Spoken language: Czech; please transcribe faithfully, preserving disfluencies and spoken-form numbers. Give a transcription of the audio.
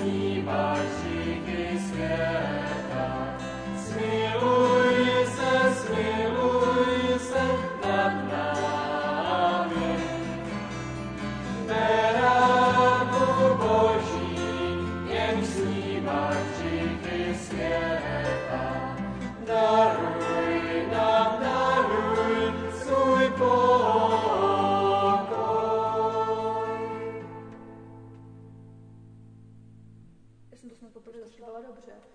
snímáš říky světa. Smiluj se, smiluj se nad námi. Beráku Boží, jen snímáš říky světa. Daruj nám, daruj svůj pokoj. Já jsem to snad poprvé zaspívala dobře.